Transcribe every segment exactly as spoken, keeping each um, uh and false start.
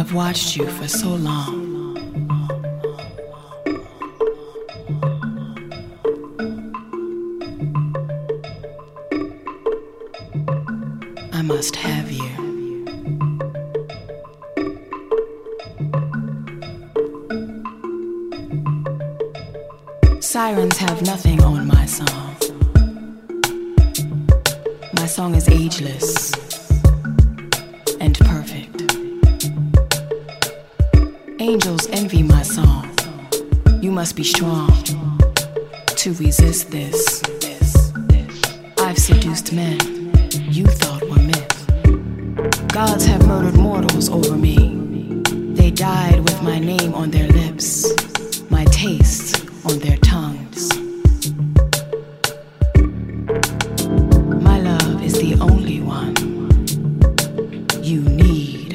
I've watched you for so long. I must have you. Sirens have nothing on my song. My song is ageless and perfect. Angels envy my song. You must be strong to resist this. I've seduced men you thought were myth. Gods have murdered mortals over me. They died with my name on their lips, my taste on their tongues. My love is the only one you need.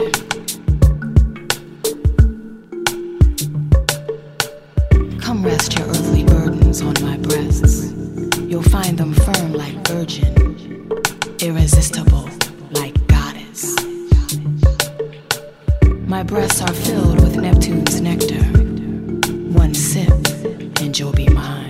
Come rest your earthly burdens on my breasts. You'll find them firm like virgin, irresistible like goddess. My breasts are filled with Neptune's nectar. One sip and you'll be mine.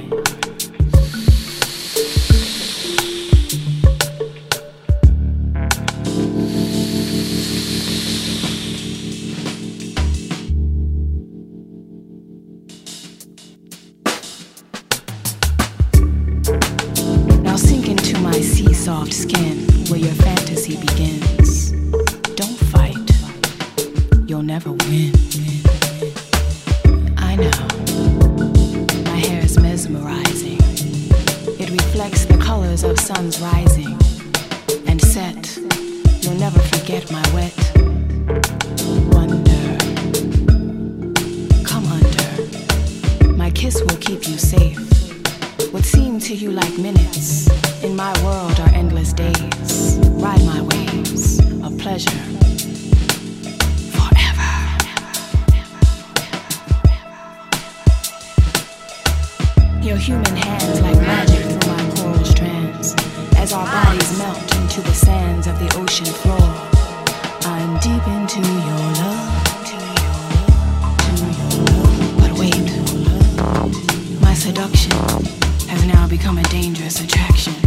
Now sink into my sea-soft skin where your fantasy begins. Don't fight, you'll never win. I know. My hair is mesmerizing. It reflects the colors of suns rising and set. You'll never forget my wet wonder. Come under. My kiss will keep you safe. What seem to you like minutes, in my world are endless days. Ride my waves of pleasure. Your human hands like magic through my coral strands. As our bodies melt into the sands of the ocean floor, I'm deep into your love, to your love, to your love. But wait, my seduction has now become a dangerous attraction.